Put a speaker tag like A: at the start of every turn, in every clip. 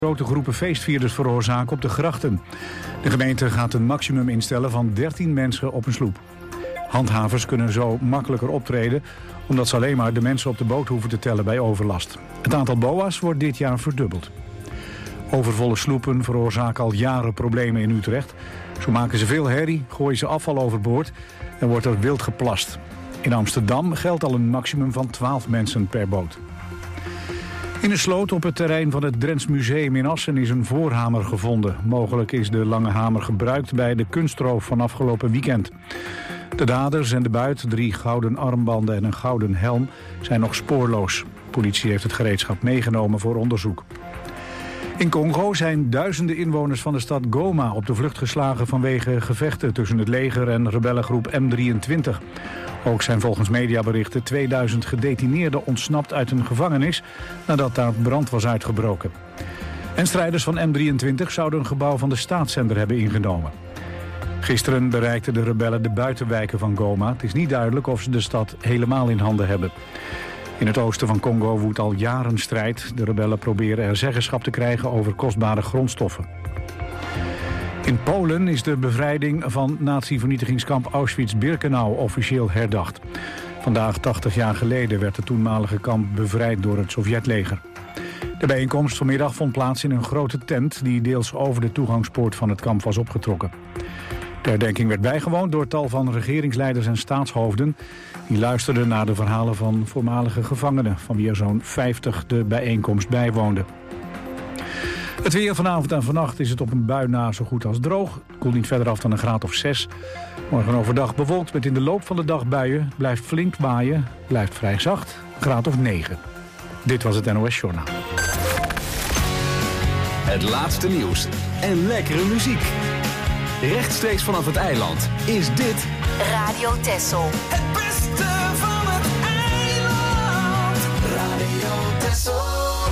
A: grote groepen feestvierders veroorzaken op de grachten. De gemeente gaat een maximum instellen van 13 mensen op een sloep. Handhavers kunnen zo makkelijker optreden, omdat ze alleen maar de mensen op de boot hoeven te tellen bij overlast. Het aantal BOA's wordt dit jaar verdubbeld. Overvolle sloepen veroorzaken al jaren problemen in Utrecht. Zo maken ze veel herrie, gooien ze afval overboord en wordt er wild geplast. In Amsterdam geldt al een maximum van 12 mensen per boot. In een sloot op het terrein van het Drents Museum in Assen is een voorhamer gevonden. Mogelijk is de lange hamer gebruikt bij de kunstroof van afgelopen weekend. De daders en de buit, 3 gouden armbanden en een gouden helm, zijn nog spoorloos. De politie heeft het gereedschap meegenomen voor onderzoek. In Congo zijn duizenden inwoners van de stad Goma op de vlucht geslagen vanwege gevechten tussen het leger en rebellengroep M23. Ook zijn volgens mediaberichten 2000 gedetineerden ontsnapt uit een gevangenis nadat daar brand was uitgebroken. En strijders van M23 zouden een gebouw van de staatszender hebben ingenomen. Gisteren bereikten de rebellen de buitenwijken van Goma. Het is niet duidelijk of ze de stad helemaal in handen hebben. In het oosten van Congo woedt al jaren strijd. De rebellen proberen er zeggenschap te krijgen over kostbare grondstoffen. In Polen is de bevrijding van nazi-vernietigingskamp Auschwitz-Birkenau officieel herdacht. Vandaag 80 jaar geleden werd het toenmalige kamp bevrijd door het Sovjetleger. De bijeenkomst vanmiddag vond plaats in een grote tent die deels over de toegangspoort van het kamp was opgetrokken. De herdenking werd bijgewoond door tal van regeringsleiders en staatshoofden. Die luisterden naar de verhalen van voormalige gevangenen, van wie er zo'n 50 de bijeenkomst bijwoonden. Het weer vanavond en vannacht is het op een bui na zo goed als droog. Het koelt niet verder af dan een graad of 6. Morgen overdag bewolkt met in de loop van de dag buien. Blijft flink waaien, blijft vrij zacht, een graad of 9. Dit was het NOS Journaal.
B: Het laatste nieuws en lekkere muziek. Rechtstreeks vanaf het eiland is dit
C: Radio Texel.
D: Het beste van het eiland. Radio Texel.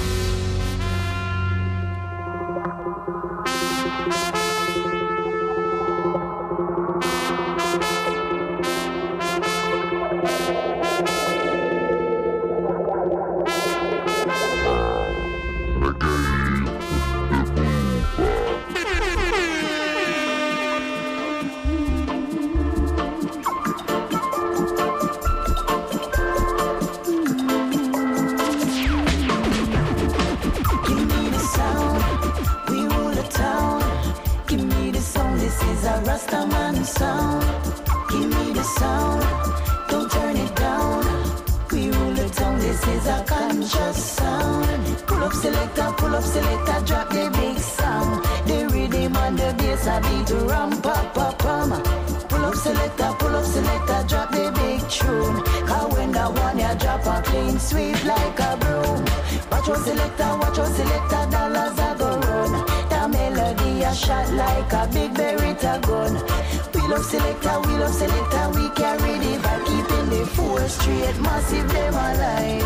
E: Rastaman sound, give me the sound, don't turn it down. We rule the town, this is a conscious sound. Pull up selector, drop the big sound. The rhythm and the bass a beat ram pa pa pam. Pull up selector, drop the big tune. Cause when that one ya drop a clean sweep like a broom. Watch your selector, dollars a go run. That melody a shot like a big Beretta gun. We love selector, we carry the vibe, keeping the force straight, massive them alive.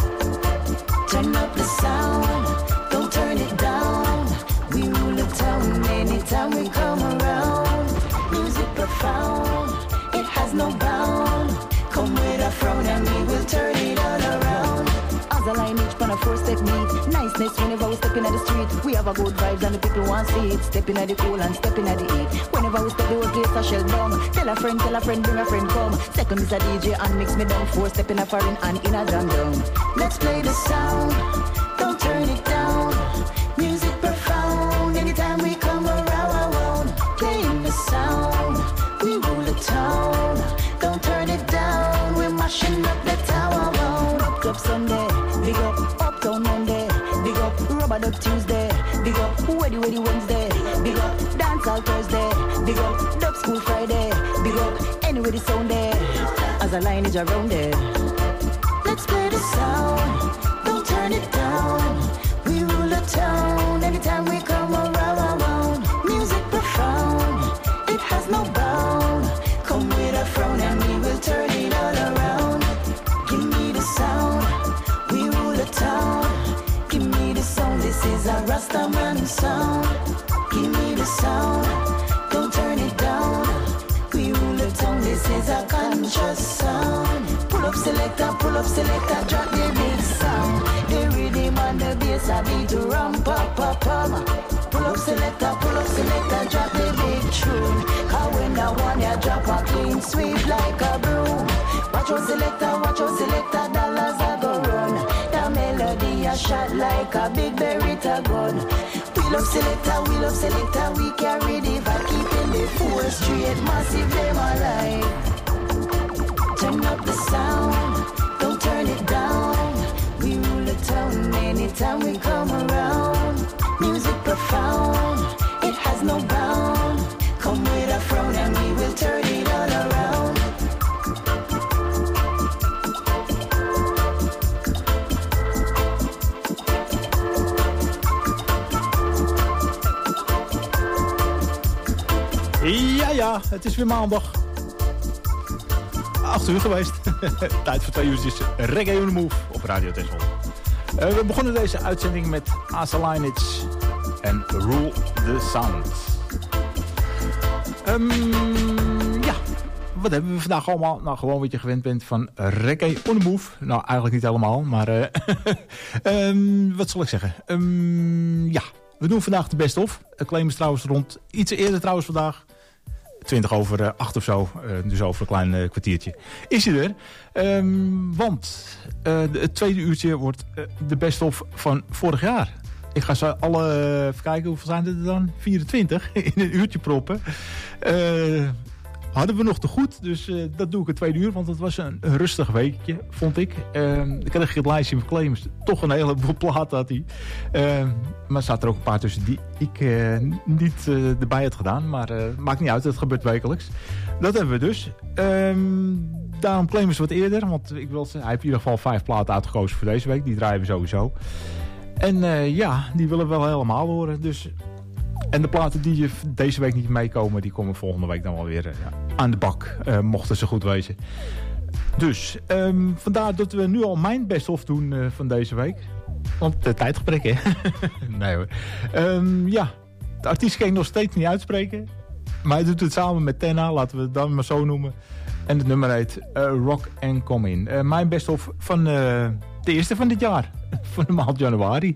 E: Turn up the sound, don't turn it down. We rule the town anytime we come around. Music profound, it has no bound. Come with a frown and we will turn it all around. As a line each on a 4-step beat. Niceness whenever we step in the street. We have a good vibes and the people want to see it. Stepping at the cool and stepping at the heat. Whenever we step the whole place a shell down. Tell a friend, bring a friend come. Second is a DJ and mix me down. 4 step in a foreign and in a jam down. Let's play the sound, don't turn it down. Music profound, anytime we come around. Playing the sound, we rule the town. Don't turn it down, we're mashing up the tower. Up Sunday, big up Uptown Monday, big up Rubber Duck Tuesday, big up Weddy Wednesday, big up Dancehall Thursday, big up Dub School Friday, big up anyway the sound there, as a lineage around there. Let's play the sound, don't turn it down. We rule the town anytime we come around. Music profound, it has no bound. Come with a frown and we will turn it all around. Give me the sound, we rule the town. Give me the sound, this is a Rastaman sound. Give me the sound, don't turn it down. We rule the town, this is a conscious sound. Pull up selector, drop the big sound. The rhythm and the bass a beat rum pum pum pum. Pull up selector, drop the big tune. Cause when that one ya drop a clean sweep like a broom. Watch your selector, dollars a go run. That melody a shot like a big Beretta gun. We love selector, we carry the vibe, keeping the four straight, massive them alive. Turn up the sound, don't turn it down. We rule the town anytime we come around. Music profound, it has no bound. Come with a frown and we will turn it all around.
C: Ja, het is weer maandag. 8 uur geweest. Tijd voor 2 uurtjes Reggae on the Move op Radio Texel. We begonnen deze uitzending met Asa Lineage en Rule the Sound. Ja, wat hebben we vandaag allemaal? Nou, gewoon wat je gewend bent van Reggae on the Move. Nou, eigenlijk niet helemaal, maar wat zal ik zeggen? Ja, we doen vandaag de best of. Claim is trouwens rond iets eerder trouwens vandaag. 20 over 8 of zo, dus over een klein kwartiertje. Is hij er? Want het tweede uurtje wordt de best of van vorig jaar. Ik ga ze alle, even kijken, hoeveel zijn er dan? 24 in een uurtje proppen. Hadden we nog te goed, dus dat doe ik het tweede uur. Want het was een rustig weekje, vond ik. Ik kreeg het lijstje van claims. Toch een heleboel platen had hij. Maar er zaten er ook een paar tussen die ik niet erbij had gedaan. Maar maakt niet uit, het gebeurt wekelijks. Dat hebben we dus. Daarom claimen ze wat eerder. Want hij heeft in ieder geval 5 platen uitgekozen voor deze week. Die draaien we sowieso. En ja, die willen we wel helemaal horen. Dus... En de platen die deze week niet meekomen, die komen volgende week dan wel weer aan de bak. Mochten ze goed wezen. Dus, vandaar dat we nu al mijn best-of doen van deze week. Want de tijdgebrek, hè? Nee hoor. Ja, de artiest kan ik nog steeds niet uitspreken. Maar hij doet het samen met Tenna, laten we het dan maar zo noemen. En het nummer heet Rock and Come In. Mijn best-of van de eerste van dit jaar. Van de maand januari.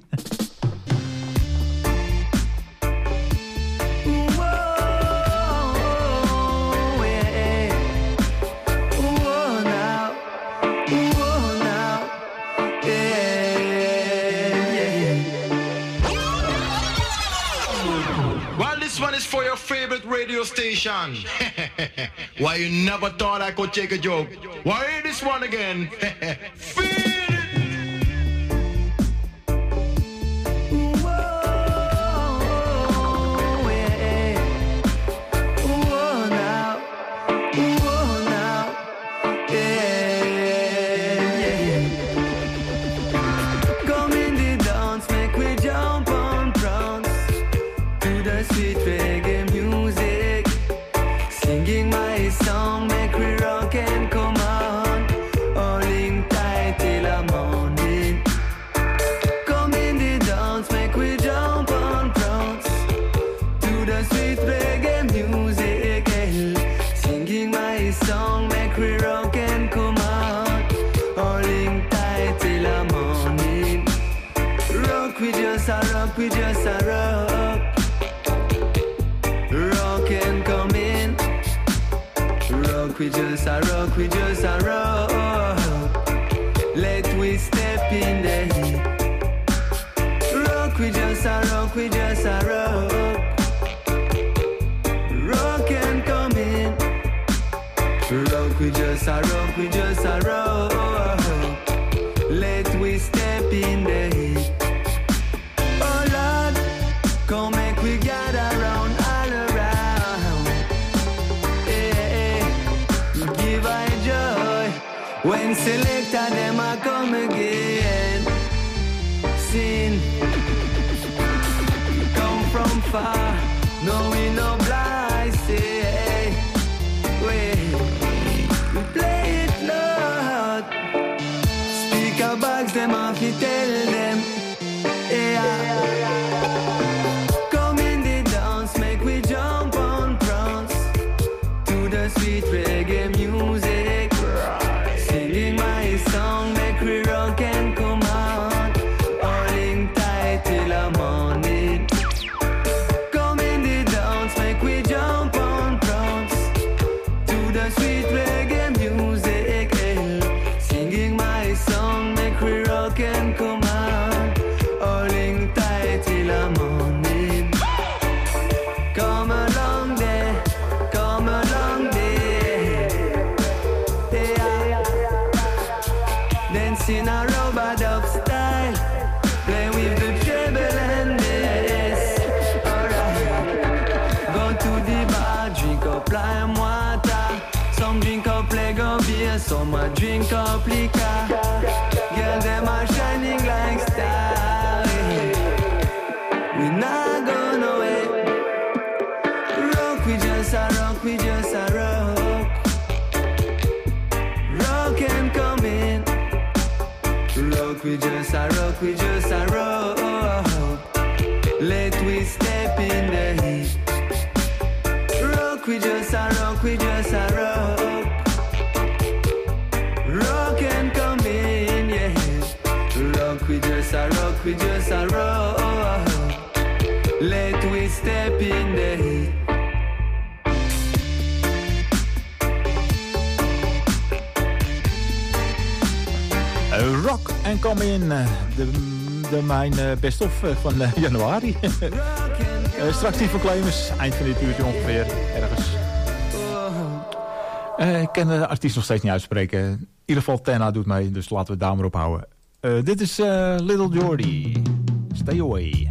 F: For your favorite radio station. Why you never thought I could take a joke? Why hear this one again? Feel it!
D: We just a rock, rock and come in. Rock, we just a rock, we just a rock. Let we step in the heat. Rock, we just a rock, we just a rock. Rock and come in. Rock, we just a rock, we just a rock. Let we step in the heat. Come make we gather round, all around. Hey, give I joy when selector them a come again. Sin, come from far, no we no blind. Say, we play it loud. Speaker bags them off, you tell them. Yeah. Sweet reggae music, singing my Some a drink up liquor. Girl, them are shining like stars. We not go nowhere. Rock, we just a rock, we just a rock. Rock and come in. Rock, we just a rock, we just a rock. Let we step in the heat. Rock, we just a rock, we just a rock. Rock and come in, yeah. Rock, we just a rock, we just a rock. Let we step in the heat.
C: Rock and Come In, mijn best-of van januari. Straks die van Clemens, eind van dit uurtje ongeveer, ergens. Ik kan de artiest nog steeds niet uitspreken. In ieder geval Tenna doet mee, dus laten we het daar maar op houden. Dit is Little Jordy, Stay Away.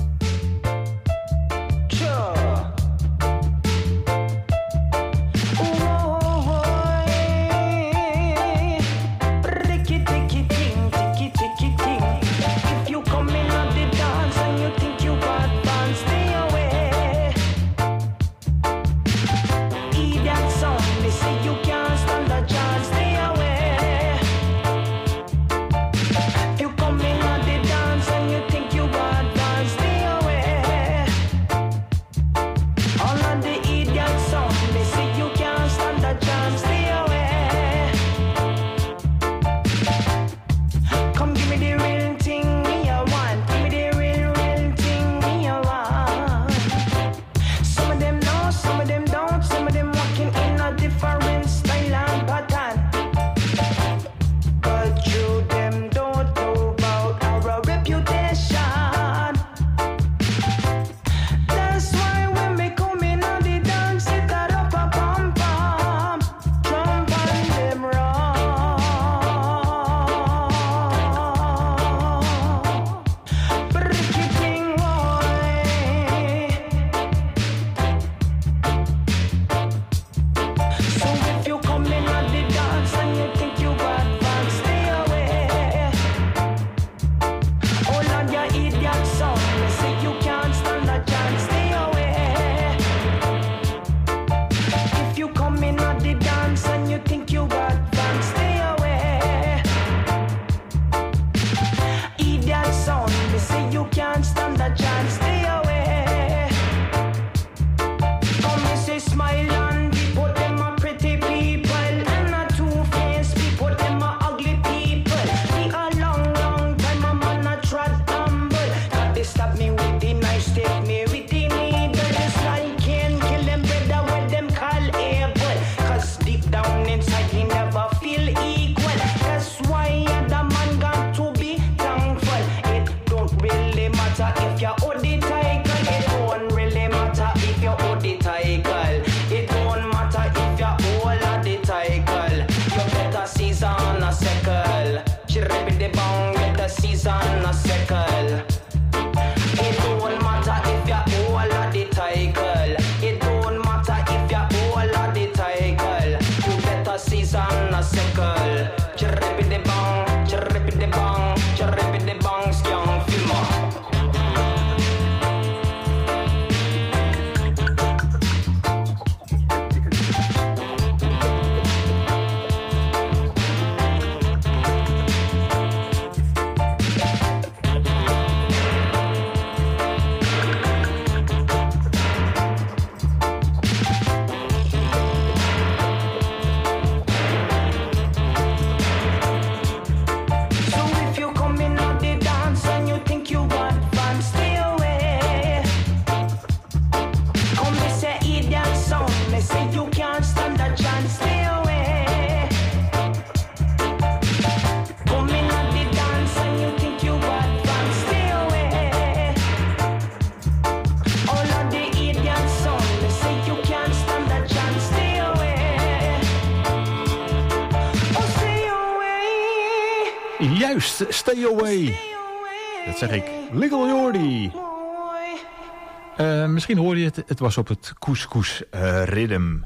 C: Juist, Stay Away. Dat zeg ik. Little Jordy. Misschien hoorde je het. Het was op het couscous rhythm.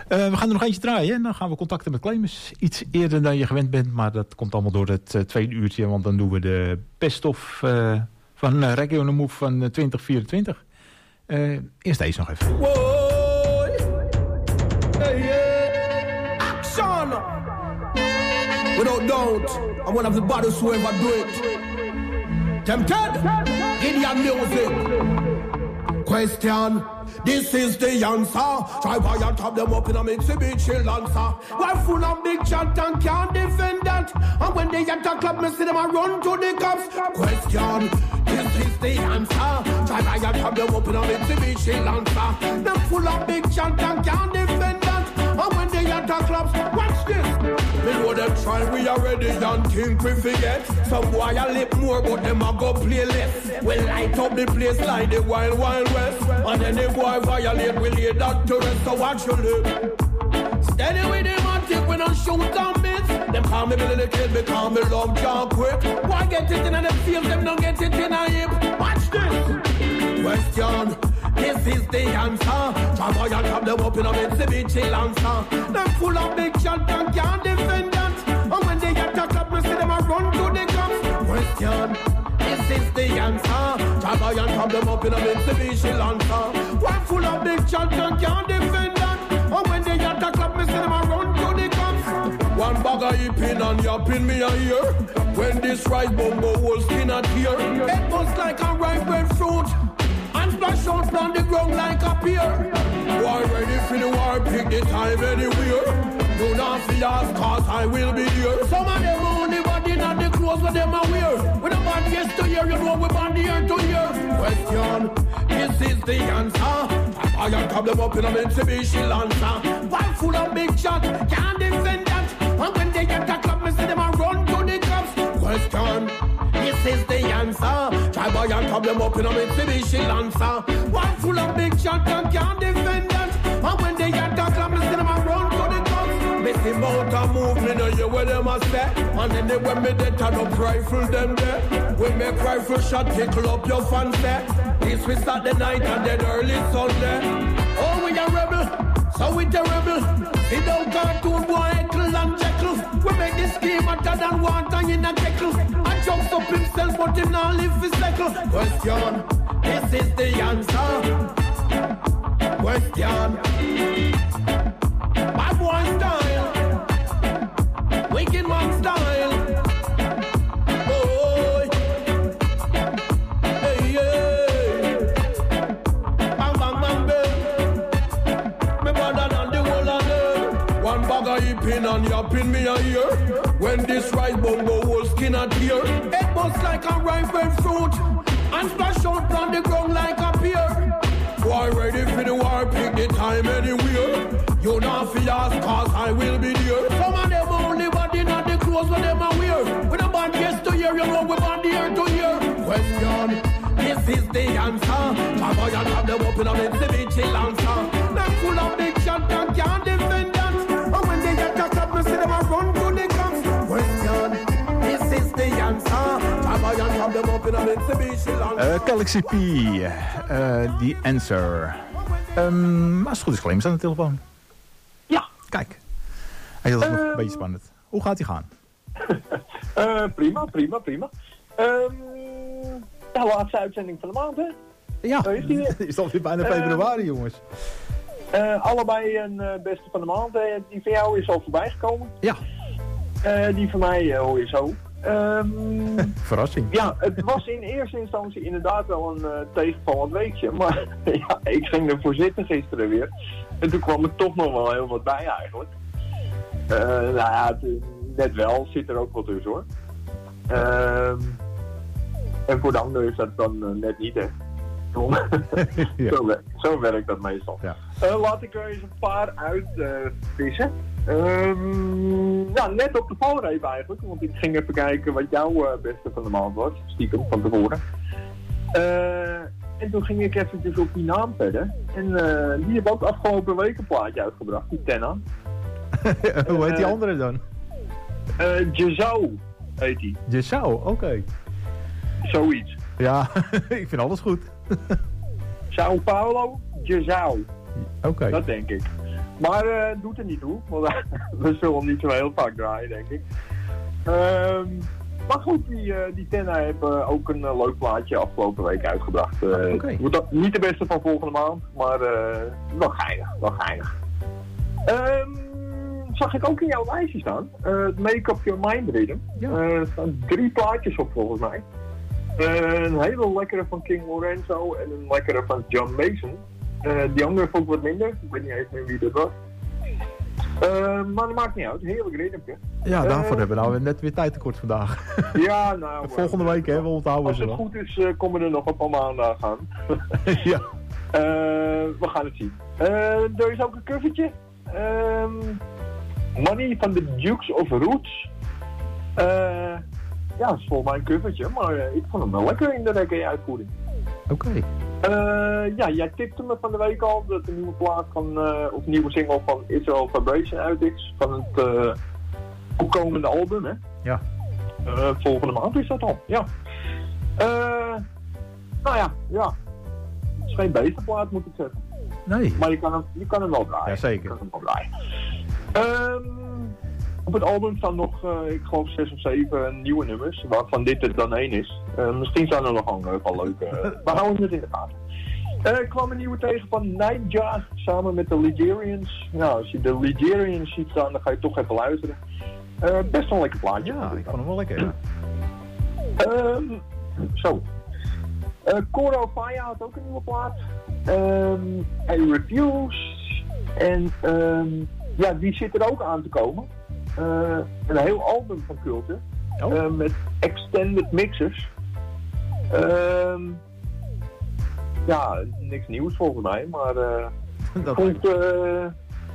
C: We gaan er nog eentje draaien en dan gaan we contacten met Clemens. Iets eerder dan je gewend bent, maar dat komt allemaal door het tweede uurtje. Want dan doen we de best-of van Reggae on the Move van 2024. Eerst deze nog even.
G: Action! Without doubt, I'm one of the baddest who ever do it. Tempted? Indian music. Question. This is the answer. Try by and top them up in a Mitsubishi Lancer. We're full of big chat and can't defend that. And when they attack club, me see them a run to the cops. Question. This is the answer. Try by and top them up in a Mitsubishi Lancer. Them full of big chat and can't defend that. And when they attack clubs, watch this. Me know them try, we already and think we forget. Some boy a lip more, but them a go play less. We light up the place like the Wild Wild West. And then the boy violate, we lay that to rest. So watch your lip. Steady with them and think we don't shoot and miss. Them call me Billy the Kid, me call me Love John Quick. Why get it in the field, them don't get it in a hip. Watch this. Question. This is the answer. Try and have them up in a Mitsubishi Lancer. Them full of big shot and can't defend that. And when they attack up, we see them a run to the cops. Question. This is the answer. Try and have them up in a Mitsubishi Lancer. One full of big shot and can't defend that. And when they attack up, we see them a run to the cops. One bag of yipping and yapping me a ear. When this rice bumbo whole skin a tear. It was like a ripe breadfruit. And splash out on the ground like a pier. War ready for the war, pick the time anywhere. Do not fear, cause I will be here. Some of them only body not the clothes what them a wear. When a band gets to hear, you know we band here to hear. Question, this is the answer. I can come them up in a Mitsubishi Lancer. Why full of big shot, can't defend that. And when they get the club, me see them a run to the cops. Question, this is the answer. Try boy and come them up in a Mitsubishi Lancer. One full of big shot and can't defend that. And when they attack club, me see them a run to the cops. Me see motor move, me know you where them a step. And then they when me they turn up rifle them there. We make rifle shot, tickle up your fancy. This we start the night and then early Sunday. Oh, we a rebel, so we terrible. We don't cartoon boy, Eckle and Jekyll. We make this scheme hotter than water in a kettle. I jumps up himself, but him not live his cycle. Question, this is the answer. Question, bad boy style, wicked man style. Boy, hey yeah, bang bang bang bang. Me better than the whole of them. One bag of yipping and yapping me a ear. When this rice bongo whole skin a tear. It bust like a ripe fruit. And splash out on the ground like a pier. Boy ready for the war, pick the time anywhere. You not fear, cause I will be there. Some of them only body not the clothes what them a wear. When a band gets to hear, you know we band here to hear. Question, this is the answer. Boy and have them up in a Mitsubishi Lancer. Them full of big shot and can't defend that. And when they attack up, we see them a run to the cops. Question, this is the answer. Boy and have them up in a Mitsubishi Lancer.
C: Galaxy P, The Answer. Maar als het goed is, Clemens aan de telefoon.
H: Ja.
C: Kijk. Hij is nog een beetje spannend. Hoe gaat hij gaan?
H: Prima. De laatste uitzending van de maand, hè?
C: Ja,
H: Zo is die weer.
C: het is alweer bijna februari, jongens.
H: Allebei een beste van de maand. Die van jou is al voorbij gekomen.
C: Ja.
H: Die van mij hoor je zo.
C: Verrassing.
H: Ja, het was in eerste instantie inderdaad wel een tegenvallend weekje. Maar ja, ik ging ervoor zitten gisteren weer. En toen kwam er toch nog wel heel wat bij eigenlijk. Nou ja, net wel. Zit er ook wel tussen hoor. En voor de anderen is dat dan net niet echt. Ja. Zo werkt dat meestal. Ja. Laat ik er eens een paar uitvissen. Nou, net op de valreep eigenlijk, want ik ging even kijken wat jouw beste van de maand was, stiekem van tevoren. En toen ging ik eventjes op die naam verder. En die heeft ook afgelopen week een plaatje uitgebracht, die Tenna.
C: Hoe heet die andere dan?
H: Jezau heet die.
C: Jezau, oké.
H: Zoiets.
C: Ja, ik vind alles goed.
H: Sao Paulo, Jezau.
C: Oké.
H: Dat denk ik. Maar doet er niet toe, want we zullen niet zo heel vaak draaien, denk ik. Maar goed, die Tenna hebben ook een leuk plaatje afgelopen week uitgebracht. Wordt dat niet de beste van volgende maand, maar wel geinig. Zag ik ook in jouw lijstje staan. Make Up Your Mind Rhythm. Ja. Er staan 3 plaatjes op volgens mij. Een hele lekkere van King Lorenzo en een lekkere van John Mason. Die andere vond ik wat minder. Ik weet niet eens meer wie dat was. Maar dat maakt niet uit. Heerlijk ritmetje.
C: Ja, daarvoor hebben we nou net weer tijd tekort vandaag.
H: Ja, nou...
C: Volgende week, hè? We onthouden ze wel.
H: Als het goed is, komen er nog een paar maanden aan.
C: Ja.
H: We gaan het zien. Er is ook een covertje. Money van de Dukes of Roots. Ja, dat is volgens mij een covertje, maar ik vond hem wel lekker in de reggae-uitvoering.
C: Oké.
H: Ja, jij tipte me van de week al dat de nieuwe plaat van, of nieuwe single van Israel Vibration uit is. Van het opkomende album, hè?
C: Ja.
H: Volgende maand is dat al, ja. Nou ja. Het is geen beestenplaat, moet ik zeggen.
C: Nee.
H: Maar je kan hem wel draaien.
C: Ja, zeker.
H: Je kan hem wel draaien. Op het album staan nog, ik geloof 6 of 7 nieuwe nummers, waarvan dit er dan 1 is. Misschien staan er nog andere wel leuke. We houden het in de gaten. Er kwam een nieuwe tegen van Nightja samen met de Ligerians. Nou, als je de Ligerians ziet staan, dan ga je toch even luisteren. Best wel een lekker plaatje.
C: Ja, ik vond hem wel lekker. Ja.
H: Zo. Coro Faya had ook een nieuwe plaat. I Refuse. En ja, die zit er ook aan te komen. Een heel album van Culture. Met extended mixers. Ja, niks nieuws volgens mij, maar vond de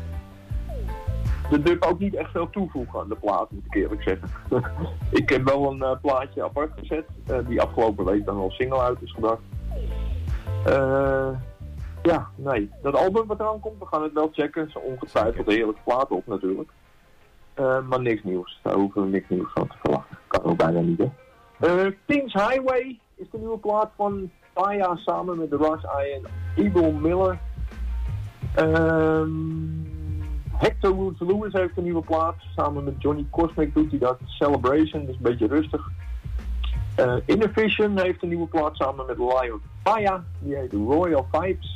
H: dub ook niet echt veel toevoegen aan de plaat, moet ik eerlijk zeggen. Ik heb wel een plaatje apart gezet, die afgelopen week dan al single uit is gebracht. Ja, nee, dat album wat eraan komt, we gaan het wel checken. Zo ongetwijfeld een heerlijke plaat op natuurlijk. Maar niks nieuws, daar hoeven we niks nieuws van te verwachten. Kan ook bijna niet, hè. Kings Highway is de nieuwe plaat van Faya samen met The Rush Eye en Eagle Miller. Hector Woods Lewis heeft een nieuwe plaat. Samen met Johnny Cosmic doet hij dat. Celebration, dus een beetje rustig. Innervision heeft een nieuwe plaat samen met Lion Faya. Die heet Royal Vibes.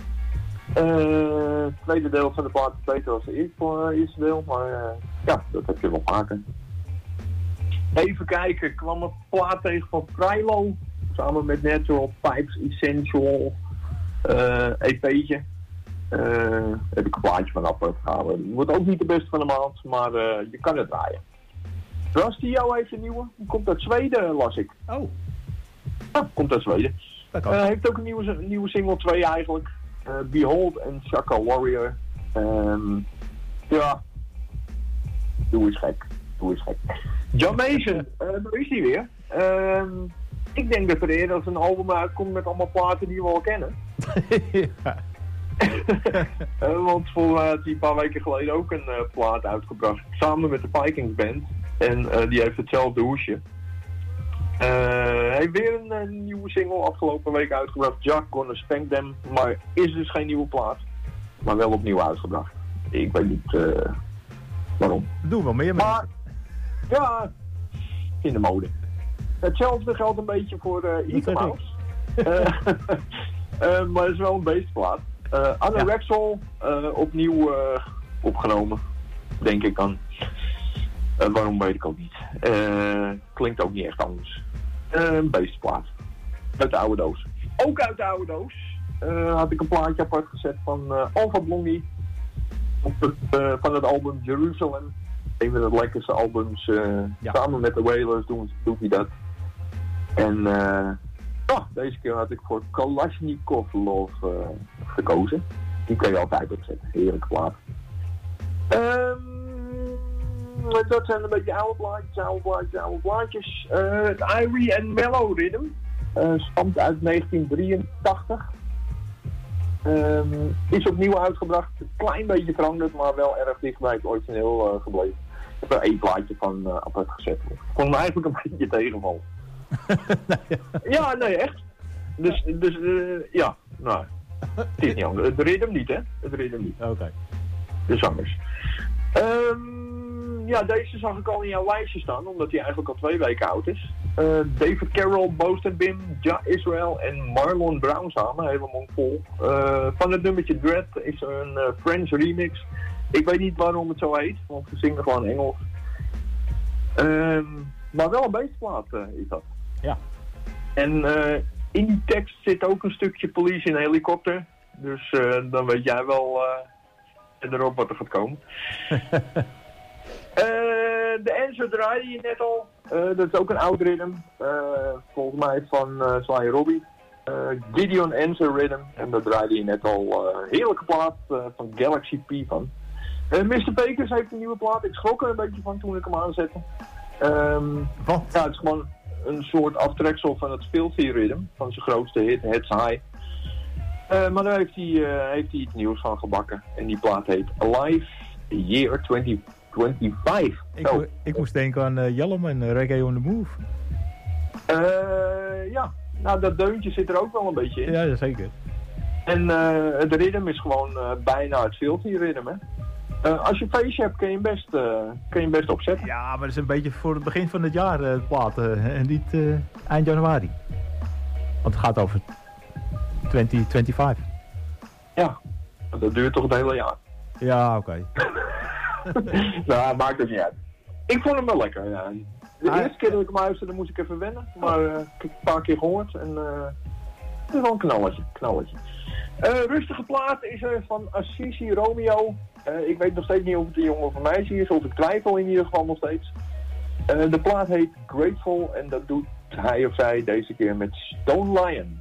H: Het tweede deel van de plaat is beter als de eerste deel. Maar ja, dat heb je wel vaker. Even kijken, ik kwam een plaat tegen van Krylo. Samen met Natural Pipes Essential EP'tje. Heb ik een plaatje van apart gehouden. Het wordt ook niet de beste van de maand, maar je kan het draaien. Rusty jou heeft een nieuwe. Die komt uit Zweden, las ik.
C: Oh.
H: Ja, komt uit Zweden. Heeft ook een nieuwe single 2 eigenlijk. Behold en Shaka Warrior. Ja. Doe eens gek. John Mason, daar is hij weer. Ik denk dat er eerder als een album uitkomt met allemaal platen die we al kennen.
C: Ja.
H: Want volgens mij had hij een paar weken geleden ook een plaat uitgebracht. Samen met de Vikings Band. En die heeft hetzelfde hoesje. Hij heeft weer een nieuwe single afgelopen week uitgebracht. Jack Gonna Spank Them. Maar is dus geen nieuwe plaat. Maar wel opnieuw uitgebracht. Ik weet niet waarom.
C: Doen wel meer mensen.
H: Ja, in de mode. Hetzelfde geldt een beetje voor Eagle Mouse. Maar het is wel een beestplaat. Anorexol, opnieuw opgenomen. Denk ik dan. Waarom weet ik ook niet. Klinkt ook niet echt anders. Een beestplaat. Uit de oude doos. Ook uit de oude doos had ik een plaatje apart gezet van Alpha Blondie. Van het album Jerusalem. Een van de lekkerste albums. Samen met de Wailers doet hij dat. En deze keer had ik voor Kalashnikov Love gekozen. Die kan je altijd opzetten. Heerlijke plaat. Dat zijn een beetje oude plaatjes. Het Irie and Mellow Rhythm stamt uit 1983. Is opnieuw uitgebracht. Een klein beetje veranderd, maar wel erg dicht bij het origineel gebleven. Ik heb er 1 plaatje van apart gezet. Ik vond me eigenlijk een beetje tegenval. Ja, nee, echt. Dus ja, nou. Het is niet anders. Het rhythm niet, hè? Het rhythm niet.
C: Oké.
H: De zangers. Ja, deze zag ik al in jouw lijstje staan, omdat hij eigenlijk al 2 weken oud is. David Carroll, Boast and Bim, Ja Israel en Marlon Brown samen, hele mond vol. Van het nummertje Dread is er een French remix. Ik weet niet waarom het zo heet, want ze zingen gewoon Engels. Maar wel een beestplaat is dat.
C: Ja.
H: En in die tekst zit ook een stukje police in een helikopter. Dus dan weet jij wel erop wat er gaat komen. De Answer draaide je net al. Dat is ook een oud rhythm. Volgens mij van Sly Robbie. Gideon Answer Rhythm. En dat draaide je net al. Heerlijke plaat van Galaxy P van. Mr. Bakers heeft een nieuwe plaat. Ik schrok er een beetje van toen ik hem aanzette.
C: Wat?
H: Ja, het is gewoon een soort aftreksel van het Filthy Rhythm. Van zijn grootste hit, Heads High. Maar daar heeft hij iets nieuws van gebakken. En die plaat heet Alive Year 2025.
C: Ik moest denken aan Yellowman, Reggae on the Move.
H: Ja, nou dat deuntje zit er ook wel een beetje in.
C: Ja, zeker.
H: En het ritme is gewoon bijna het Filthy Rhythm, hè. Als je een feestje hebt, kun je hem best opzetten.
C: Ja, maar dat is een beetje voor het begin van het jaar het plaat. En niet eind januari. Want het gaat over 2025.
H: Ja, dat duurt toch het hele jaar.
C: Ja, oké.
H: Nou, maakt het niet uit. Ik vond hem wel lekker, ja. De eerste keer dat ik hem luisterde, moest ik even wennen. Maar ik heb het een paar keer gehoord. En het is wel een knalletje. Rustige plaat is er van Assisi Romeo. Ik weet nog steeds niet of het een jongen of een meisje is. Of ik twijfel in ieder geval nog steeds. De plaat heet Grateful. En dat doet hij of zij deze keer met Stone Lion.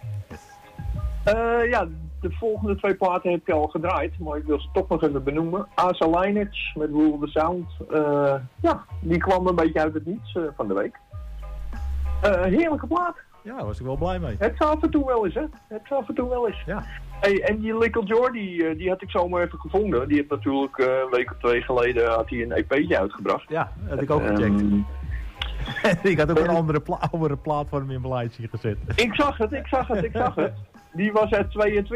H: Ja, de volgende 2 platen heb je al gedraaid. Maar ik wil ze toch nog even benoemen. Asa Lineage met Rule the Sound. Ja, die kwam een beetje uit het niets van de week. Heerlijke plaat.
C: Ja, daar was ik wel blij mee.
H: Het zou af en toe wel eens, hè?
C: Ja.
H: Hey, en die Little Jordy, die had ik zomaar even gevonden. Die heeft natuurlijk een week of 2 geleden had hij een EP'tje uitgebracht.
C: Ja, dat had ik ook gecheckt. Ik had ook een andere plaat van hem in mijn lijstje gezet.
H: Ik zag het. Die was uit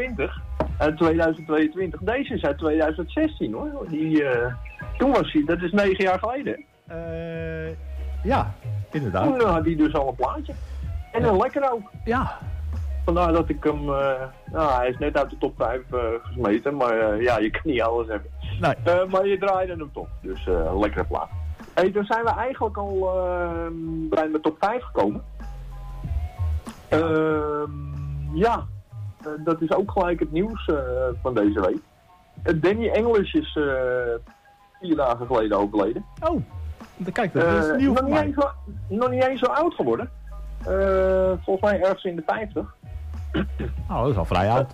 H: 2022. Deze is uit 2016, hoor. Toen was hij, dat is 9 jaar geleden.
C: Ja, inderdaad.
H: Toen had hij dus al een plaatje. En een lekker ook.
C: Ja.
H: Vandaar dat ik hem... hij is net uit de top 5 gesmeten, maar ja, je kan niet alles hebben.
C: Nee.
H: Maar je draaide hem toch, dus lekkere plaat. Hey, dan zijn we eigenlijk al bij de top 5 gekomen. Ja, dat is ook gelijk het nieuws van deze week. Danny English is 4 dagen geleden overleden.
C: Oh, kijk, dat is nieuw voor mij.
H: Nog niet eens zo oud geworden. Volgens mij ergens in de 50.
C: Oh, dat is al vrij oud.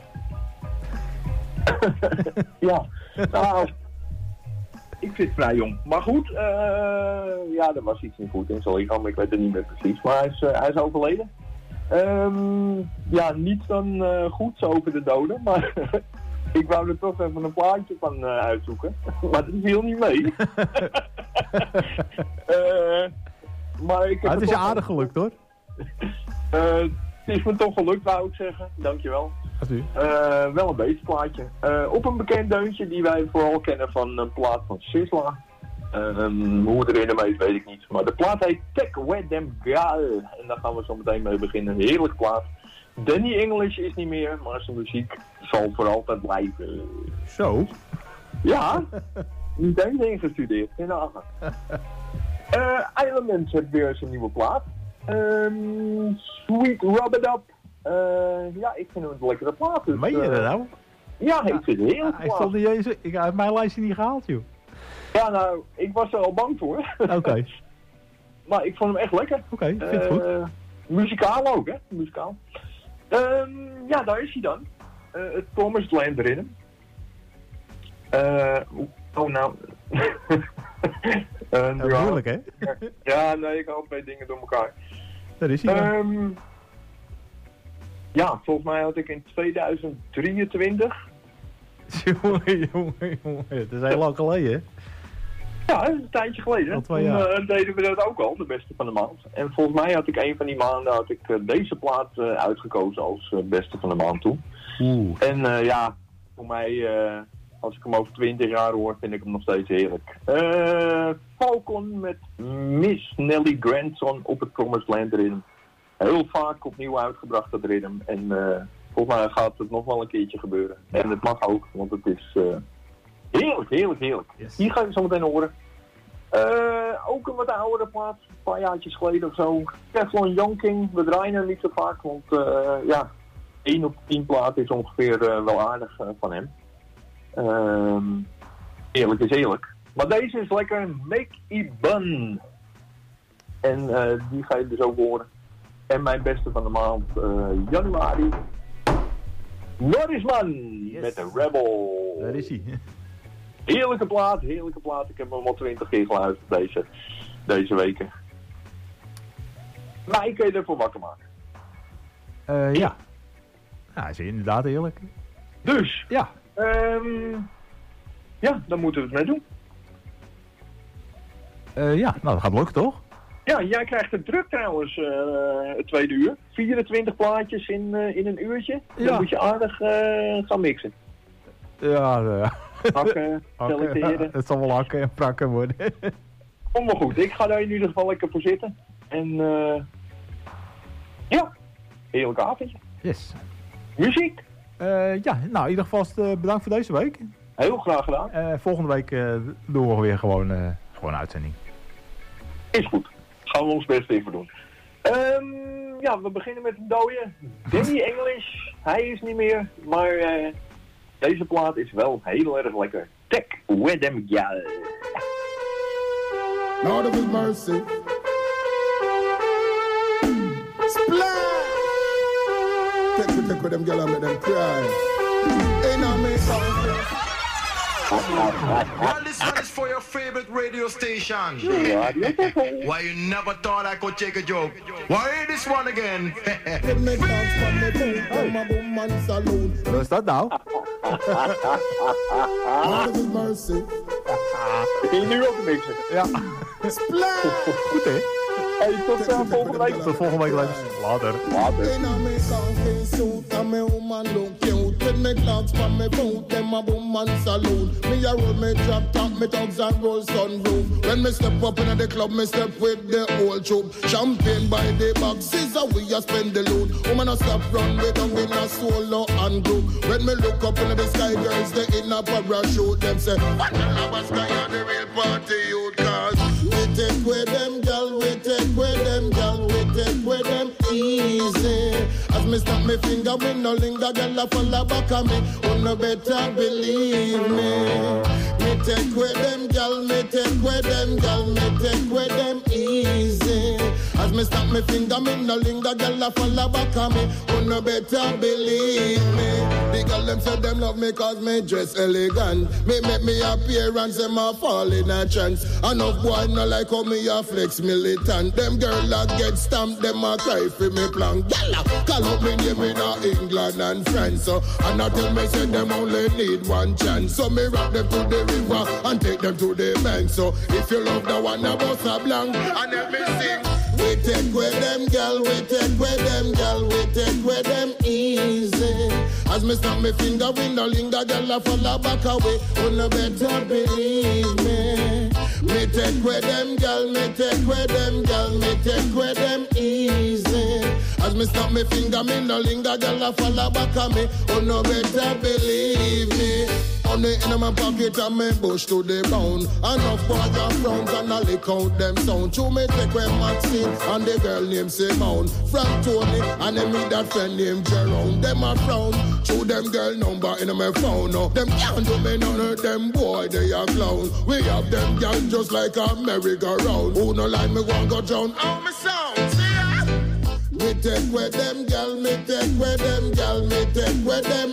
H: Ja, nou, ik vind het vrij jong. Maar goed, ja, er was iets niet goed in zijn lichaam. Ik weet het niet meer precies. Maar hij is overleden. Ja, niets dan goeds over de doden. Maar ik wou er toch even een plaatje van uitzoeken. Maar dat viel niet mee. Maar ik heb
C: het is je aardig gelukt, hoor.
H: Het is me toch gelukt, wou ik zeggen. Dankjewel. Wel een beetje plaatje. Op een bekend deuntje die wij vooral kennen van een plaat van Sizzla. Hoe het erin heet, weet ik niet. Maar de plaat heet Take With Them Gal. En daar gaan we zo meteen mee beginnen. Een heerlijke plaat. Danny English is niet meer, maar zijn muziek zal voor altijd blijven.
C: Zo?
H: Ja, niet eens ingestudeerd. In de achter. Element heeft weer zijn nieuwe plaat. Sweet Rub It Up. Ja, ik vind hem een lekkere plaat. Dus,
C: meen je dat nou?
H: Ja, ik vind het heel
C: hij stond niet eens, ik heb mijn lijstje niet gehaald, joh.
H: Ja, nou, ik was er al bang voor.
C: Oké.
H: Maar ik vond hem echt lekker.
C: Oké, ik vind het goed.
H: Muzikaal ook, hè? Muzikaal. Ja, daar is hij dan. Het Promised Land erin. Oh, nou.
C: Moeilijk, hè?
H: Ja, nee, ik haal 2 dingen door elkaar.
C: Daar is hij dan.
H: Ja, volgens mij had ik in 2023...
C: jongen, het is heel lang geleden, hè?
H: Ja, dat is een tijdje geleden.
C: Al 2 jaar.
H: Toen deden we dat ook al, de beste van de maand. En volgens mij had ik een van die maanden had ik deze plaat uitgekozen als beste van de maand toen. En ja, voor mij als ik hem over 20 jaar hoor, vind ik hem nog steeds heerlijk. Falcon met Miss Nelly Grandson op het Promised Land Rhythm. Heel vaak opnieuw uitgebracht, dat rhythm. En volgens mij gaat het nog wel een keertje gebeuren. Ja. En het mag ook, want het is heerlijk, heerlijk, heerlijk. Yes. Hier ga je zo meteen horen. Ook een wat oudere plaat, een paar jaartjes geleden of zo. Teflon Young, we draaien er niet zo vaak, want 1 op 10 plaat is ongeveer wel aardig van hem. Eerlijk is eerlijk. Maar deze is lekker, Make It Bun. En die ga je dus ook horen. En mijn beste van de maand, januari. Norrisman, yes. Met de Rebel.
C: Daar is hij.
H: Heerlijke plaat, heerlijke plaat. Ik heb hem al 20 keer geluisterd deze weken. Mij kun je ervoor wakker maken.
C: Ja. Ja, is inderdaad heerlijk.
H: Dus,
C: ja.
H: Ja, dan moeten we het mee doen.
C: Ja, nou dat gaat lukken toch?
H: Ja, jij krijgt het druk trouwens, het tweede uur. 24 plaatjes in een uurtje. Ja. Dan moet je aardig gaan mixen.
C: Ja.
H: Hakken, selecteren.
C: Het zal wel hakken en prakken worden.
H: Kom maar goed, ik ga daar in ieder geval lekker voor zitten. En ja, heerlijk avondje.
C: Yes.
H: Muziek?
C: Ja, nou in ieder geval bedankt voor deze week.
H: Heel graag gedaan.
C: Volgende week doen we weer gewoon uitzending.
H: Is goed. Gaan we ons best even doen. Ja, we beginnen met een dooie. Danny English, hij is niet meer, maar deze plaat is wel heel erg lekker. Tech with them gal.
G: Lord of His mercy. Splash! Take with them gal and make them cry. Ain't no me
F: Well, this one is for your favorite radio station. Why you never thought I could take a joke? Why hear this one again?
C: Wat is dat nou?
H: Kun je nu ook mixen?
C: Ja. Goed hè?
H: Hey, tot volgende week.
C: Tot volgende week, later.
G: When me clocks from me boot, them a boom and saloon. Me a roll me drop top, me thugs and roll sunroof. When me step up in the club, me step with the whole troop. Champagne by the boxes, how we a spend the loot. Woman a stop run, we down in a solo and group. When me look up in the sky, girls they in a parachute. Them say, what the lava sky are the real party youth? Cause we take with them, girl, we take with them, girl, we take with them easy. As me snap me finger, me no linger, girl a follow back of me. Oh, no better believe me. Me take with them, girl, me take with them, girl, me take with them easy. As me snap me finger, me no linger, girl a follow back of me. Oh, no better believe me. The girl them say them love me cause me dress elegant. Me make me appearance, them a fall in a trance. Enough boy no like how me a flex militant. Them girl a get stamped, them a cry for me plan. Girl call up me name in England and France. So, and I tell me say them only need one chance. So me rock them to the river and take them to the bank. So if you love the one about a blank and let me sing. We take with them, girl, we take with them, girl, we take with them easy. As me snap me finger, we no linger, girl, I follow back away. Oh, no better believe me. Me take with them, girl, me take with them, girl, me take with them easy. As me snap me finger, me no linger, girl, I follow back of me. Oh, no better believe me. Money in my pocket and me bush to the bone. Enough boys and frowns and I lick out them sound. To me take with Maxine and the girl named Simone. From Tony and them meet that friend named Jerome. Them a frown. To them girl number in my phone. No. Them can't do me none of them boy they a clown. We have them girl just like a merry-go-round. Who no like me won't go down. Oh me sound, see ya. Me take with them girl, me take with them girl, me take with them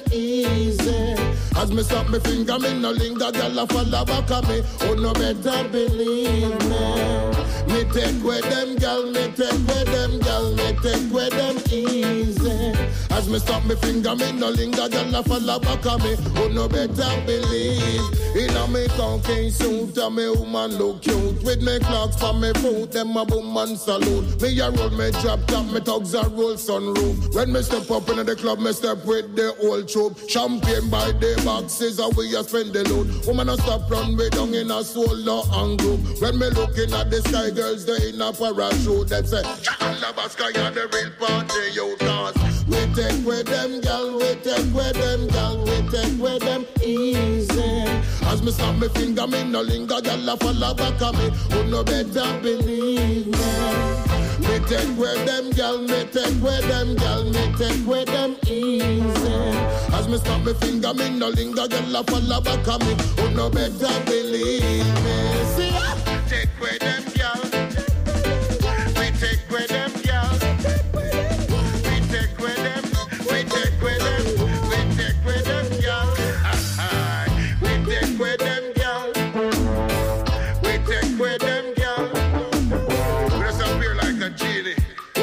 G: easy. As me stop me finger, me no linger, girl a follow back of me. Oh no better believe me. Me take with them girl, me take with them girl, me take with them easy. As me stop me finger, me no linger, girl a follow back of me. Oh no better believe. In a me cocaine suit, and me woman look cute. With me clocks for me foot, them a boom and salute. Me a roll me drop top, me thugs a roll sunroof. When me step up in the club, me step with the whole troop. Champagne by the
I: boxes and we a spend the load. Woman a stop run way down in a solo and group. When me looking at the sky girls, they in a parachute. Them say, Alabaska, you're the real party, you cause. We take with them, gal, we take with them, gal, we take with them easy. As me snap me finger, me no linger, gal a follow back of me. Who no better believe me. Me take with them, gal, me take with them, gal, me take with them easy. As me snap me finger, me no linger, gal a follow back of me. Who no better believe me. See, take with them, gal. We take with them, gal. We take with them, we take with them, we take with them, gal. We take with them, gal. We take with them, gal. We just appear like a genie.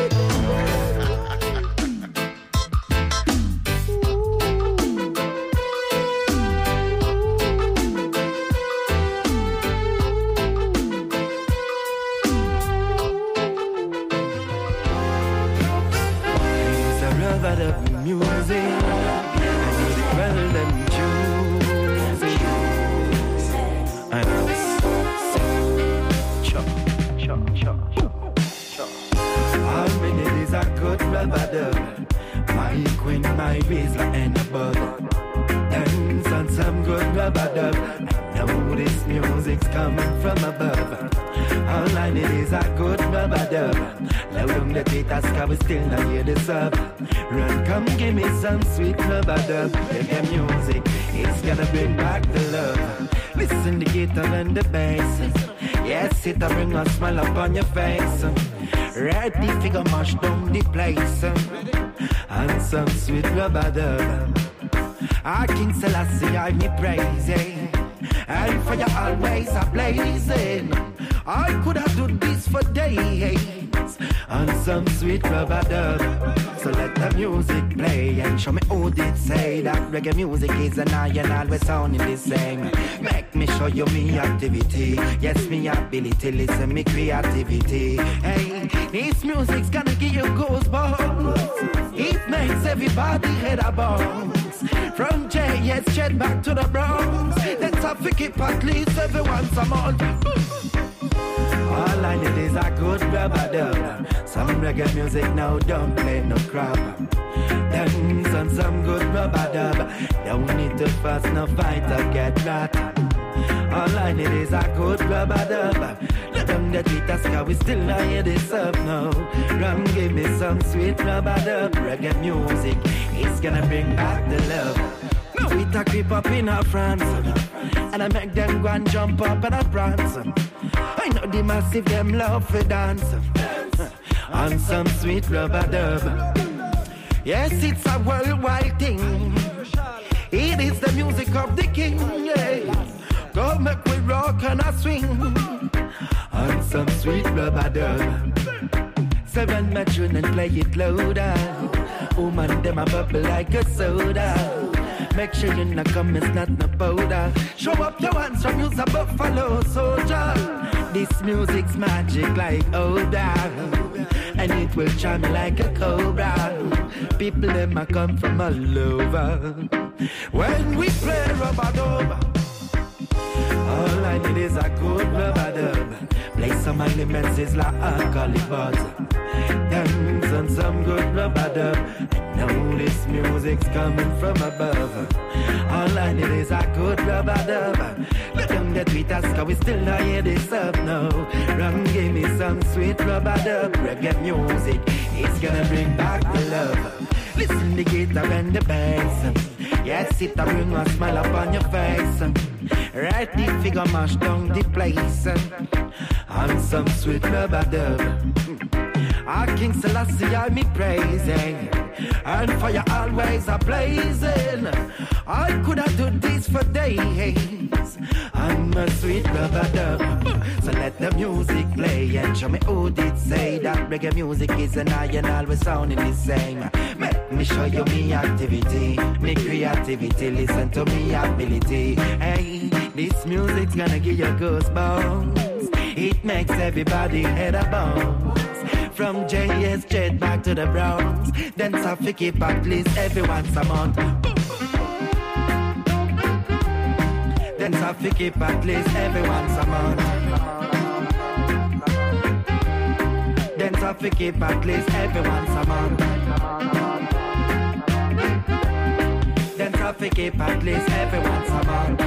D: Of music, and music rather than choosing. And how many days I could rub-a-dub, my queen, my razor and a bug. Dance on some good rub-a-dub. I know this music's coming from above. All I need is a good rub-a-dub. Loud on the Twitter sky, we still not hear the sub. Run, come give me some sweet rub-a-dub. Reggae music, it's gonna bring back the love. Listen the guitar and the bass. Yes, it'll bring a smile up on your face. Right, the figure mash down the place. And some sweet rub-a-dub. Our King Selassie, I me praising. And for you always a blazing. I could have done this for days. On some sweet rub-a-dub. So let the music play and show me who did say that reggae music is an eye and always sounding the same. Make me show you me activity. Yes, me ability, listen me creativity. Hey, this music's gonna give you goosebumps. It makes everybody head a bounce. From JS straight back to the Bronx. Let's have to keep at least every once a month. All I need is a good rub-a-dub. Some reggae music now don't play no crap. Dance on some good rub-a-dub. Don't need to fuss, no fight or get rat. All I need is a good rub-a-dub. Look on the Twitter sky, we still not hear this up now. Ram, give me some sweet rub-a-dub. Reggae music, it's gonna bring back the love. Now it a creep up in our France, and I make them go and jump up and a prance. I know the massive them love for dance on some sweet rub-a-dub. Yes, it's a worldwide thing. It is the music of the king. Yeah. Go make we rock and a swing on some sweet rub-a-dub. Seven my tune and play it louder. Woman, them a bubble like a soda. Make sure you not come, it's not no powder. Show up your hands from use a buffalo soldier. This music's magic like Oda, and it will charm you like a cobra. People them a come from all over. When we play rub-a-dub, all I need is a good rub-a-dub. Play some elements like alcoholic buzz. Dance on some good rub-a-dub. I know this music's coming from above. All I need is a good rub-a-dub. Look on the Twitter sky, we still not hear this up now. Run, give me some sweet rub-a-dub. Reggae music, it's gonna bring back the love. Listen the guitar and the bass. Yes, it'll bring a smile up on your face. Right, the figure mash down the place. On some sweet rub-a-dub. Our King Selassie, I me praising. And fire always a blazing. I could have done this for days. I'm a sweet rub-a-dub. So let the music play and show me who did say that reggae music is an eye and always sounding the same. Make me show you me activity, me creativity, listen to me ability. Hey, this music's gonna give you goosebumps. It makes everybody head a bounce. From JS straight back to the Bronx. Then Safiki back, please, every once a month. Then traffic keep at least every once a month. Then traffic keep at least every once a month. Then traffic keep at least every once a month.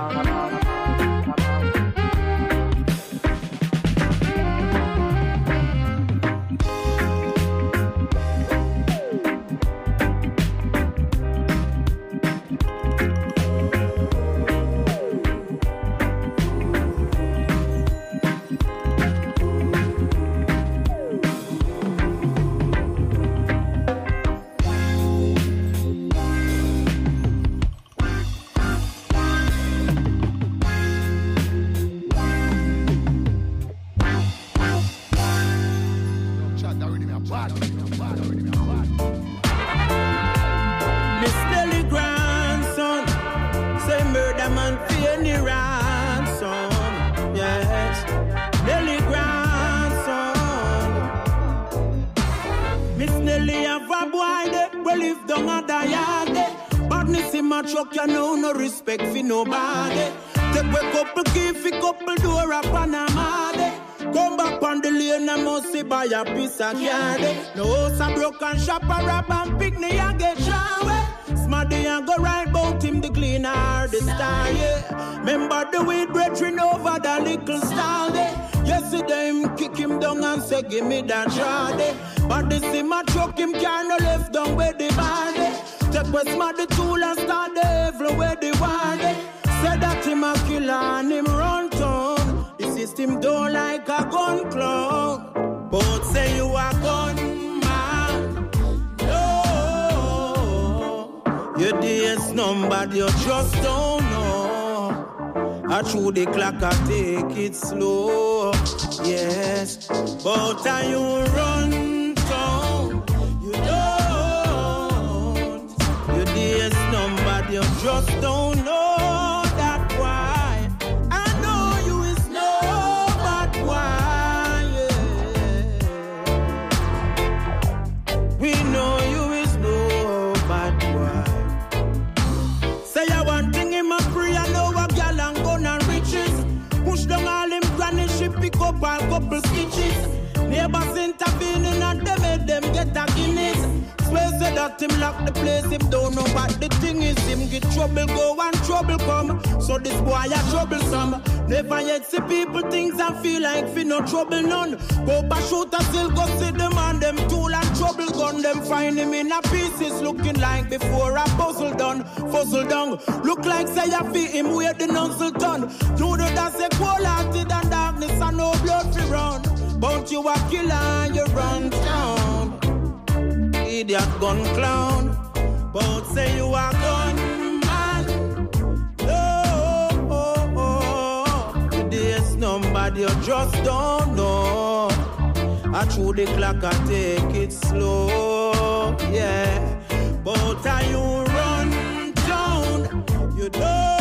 J: Truck, you know, no respect for nobody. Take a couple key for couple door up on a mad. Come back on the lane and must see buy a piece of candy. No house a broken shop a rap and picnic and get shower. Smarty and go right bout him the cleaner, the star, yeah. Remember the weed brethren over the little stall there. Yesterday him kick him down and say give me that shawty. But this in my truck him can't left down where the body. Take what's my the tool and start the evil where the word. Said that him a killer and him run town. The system don't like a gun clown. Both say you a gun man. No, your days numbered, you just don't know. I through the clock I take it slow. Yes, but I you run town. You don't. Days numbered, you just don't know that why. I know you is no, but why? Yeah. We know you is no, but why? Say I want thing in my free, I know a gal and gun and riches. Push down all them granny, she pick up a couple stitches. Neighbors intervening and they made them get a Guinness. Swear say that him lock the place, him don't know what the thing is. Him get trouble go and trouble come. So this boy a troublesome. Never yet see people things and feel like fi no trouble none. Go back shoot and still go see them and them tool and trouble gun. Them find him in a pieces looking like before a puzzle done. Fuzzle down. Look like say a fi him where the nozzle done. You know that say cold-hearted and darkness and no blood fi run. But you a killer and you run down. Idiot gun clown. But say you a gun man. No, the days numbered, you just don't know. I through the clock I take it slow. Yeah, but I you run down. You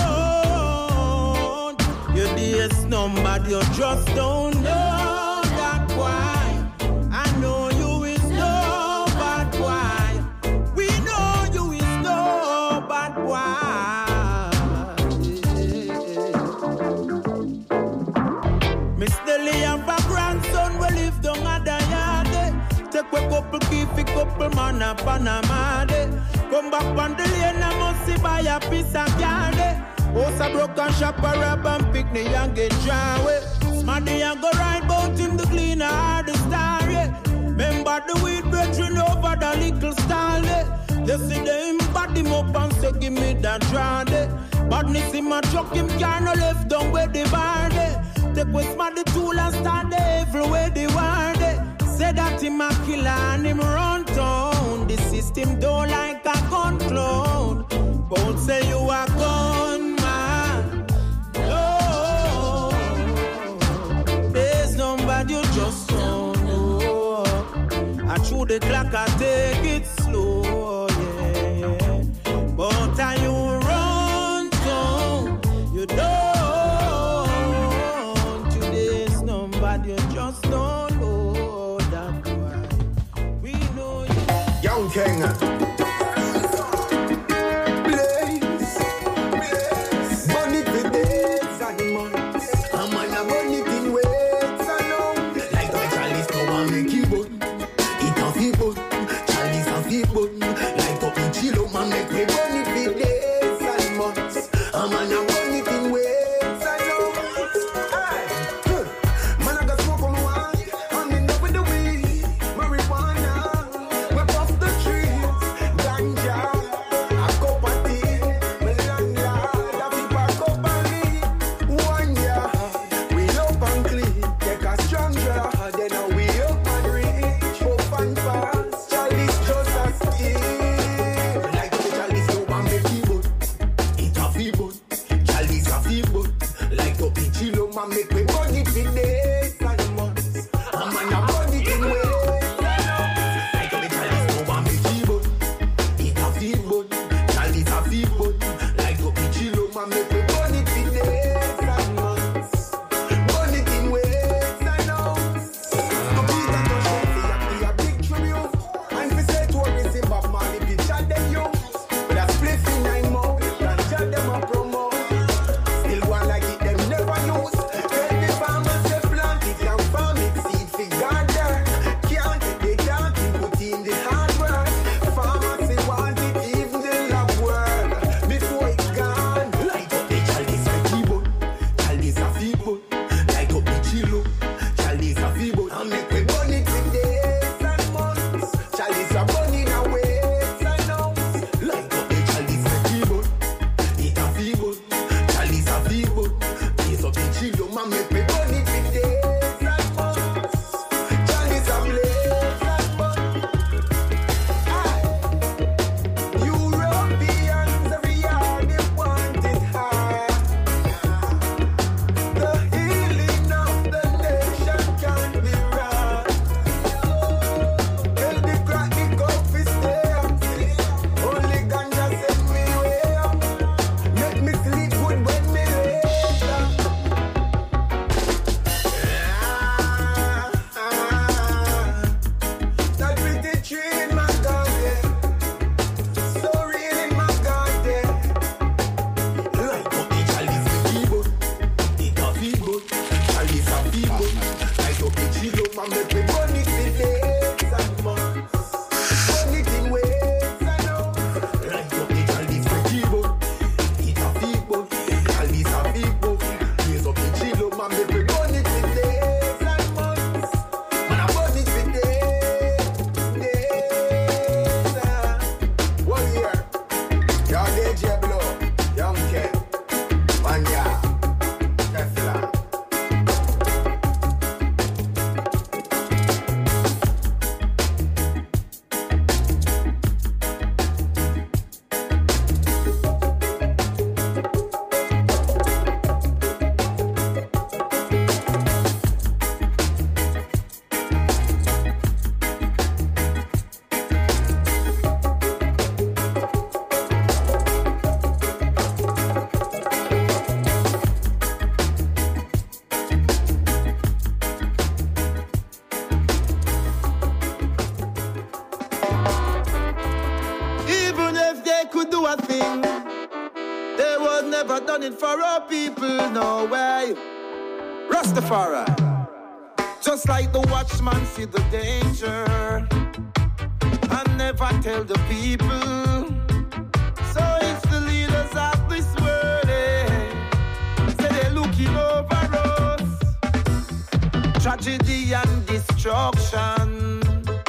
J: don't. Your days numbered, you just don't know. Why? I know you is no, but why? We know you is no, but why? Miss Nelly and my grandson will live down at the yard. Take a couple key, a couple man up on a mad. Come back on the lane and must see buy a piece of candy. House a broken shop a rap and picnic and get dry. Smarty and go right bout him the cleaner, the star, yeah. Remember the weed brethren over the little stall, yeah. Yesterday him bad him up and say give me that trade. Badness in my truck him can't left down where the bar, yeah. Take with Smarty tool and start the everywhere they want, yeah. Say that him a killer and him run town. The system don't like a gun clown. Both say you a gun man. No, there's nobody you just don't know. I through the clock I take it slow, yeah. But I you run down. You don't. Today's nobody you just don't know that why. We know you.
K: Young King. Blaze. Money for days.
J: wrong. They was never done it for our people, no way. Rastafari. Just like the watchman see the danger and never tell the people. So it's the leaders of this world, say they're looking over us. Tragedy and destruction,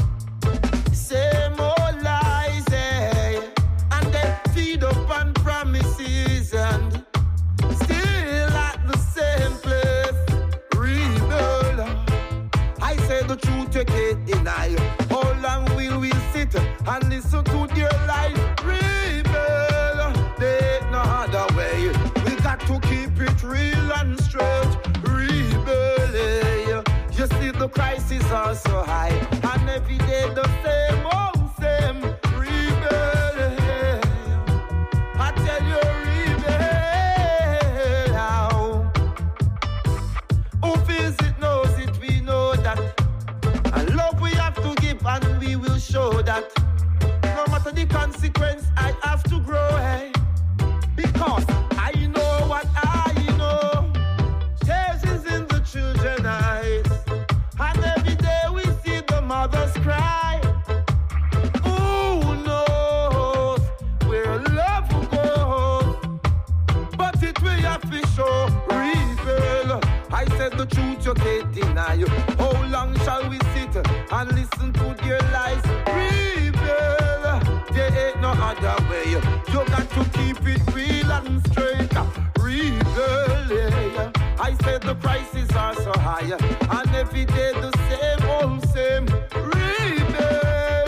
J: same old lies, and they feed up on promises and still at the same place. Rebel, I say the truth you can't deny. How long will we sit and listen to their lies? Rebel, there ain't no other way. We got to keep it real and straight. Rebel, you see the crises are so high, and every day the same old same. Rebel, I tell you, rebel. Who feels it knows it, we know that. And love we have to give, and we will show that. No matter the consequence, I have to grow, hey. Because I know what I know. Tears is in the children's eyes, and every day we see the mothers cry. Who knows where love goes? But it will have to show. Rebel, I said the truth you can't deny. How long shall we sit and listen to their lies? Rebel, there ain't no other way. You got to keep it real and straight. Rebel, yeah. I said the prices are so high, and every day the same old same. Rebel,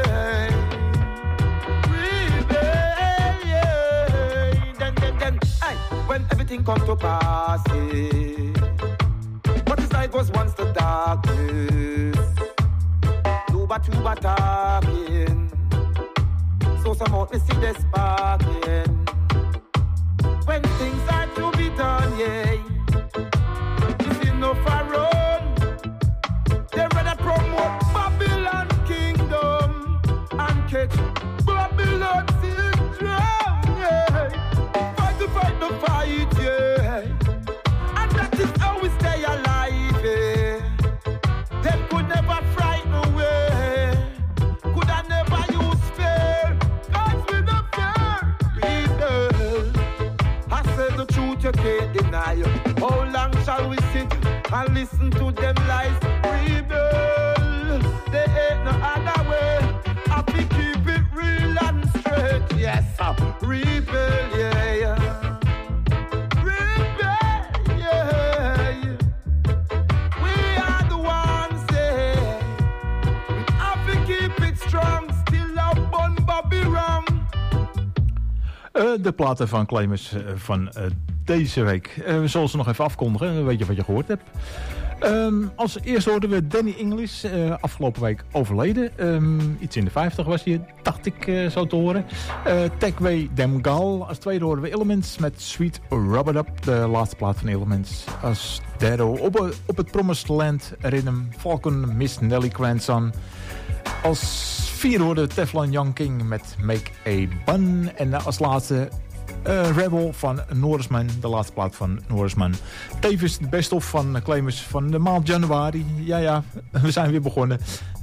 J: rebel, yeah. Then, hey, when everything comes to pass, yeah. What is like was once the darkness, tuba talking. So some out me see the sparking. When things are to be done, yeah. You see no far run. They rather promote Babylon kingdom and catch Babylon syndrome, yeah. Fight to fight the fight, yeah. And that is how we stay alive, yeah. Them could never frighten away. Could I never use fear? Cause we don't fear. Rebel, I say the truth you can't deny. How long shall we sit and listen to them lies? Rebel, there ain't no other way. I be keep it real and straight. Yes, rebel, yeah. Rebel, yeah. We are the ones, yeah. We have to keep it strong. Still up on Bobby Ram.
C: De platen van Claimers van deze week. We zullen ze nog even afkondigen. Weet je wat je gehoord hebt. Als eerste hoorden we Danny English. Afgelopen week overleden. Iets in de 50 was hij, dacht ik zo te horen. Techway Demgal. Als tweede hoorden we Elements met Sweet Rub It Up. De laatste plaat van Elements. Als derde op het Promised Land Rhythm. Falcon, Miss Nelly Grandson. Als vierde hoorden we Teflon Young King met Make a Bun. En als laatste Rebel van Norseman. De laatste plaat van Norseman. Tevens de best-of van Claimers van de maand januari. Ja, we zijn weer begonnen.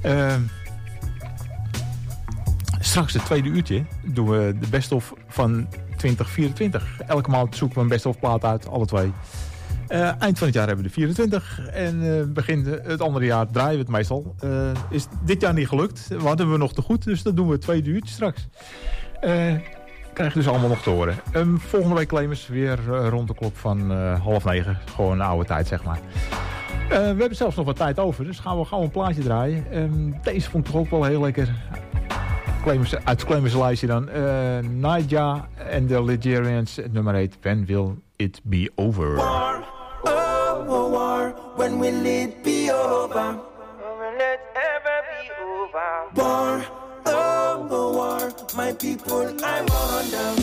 C: Straks het tweede uurtje doen we de best-of van 2024. Elke maand zoeken we een best-of plaat uit, alle twee. Eind van het jaar hebben we de 24. En begin het andere jaar draaien we het meestal. Is dit jaar niet gelukt. We hadden we nog te goed, dus dat doen we het tweede uurtje straks. Krijg je dus allemaal nog te horen. Volgende week Claimers weer rond de klok van 8:30. Gewoon een oude tijd, zeg maar. We hebben zelfs nog wat tijd over, dus gaan we gauw een plaatje draaien. Deze vond ik toch ook wel heel lekker. Uit het Claimers lijstje dan. Naija en de Ligerians, nummer 8. When will it be over?
J: War, oh, war, when will it be over? When will it ever be over? War, oh, war, my people, I wonder.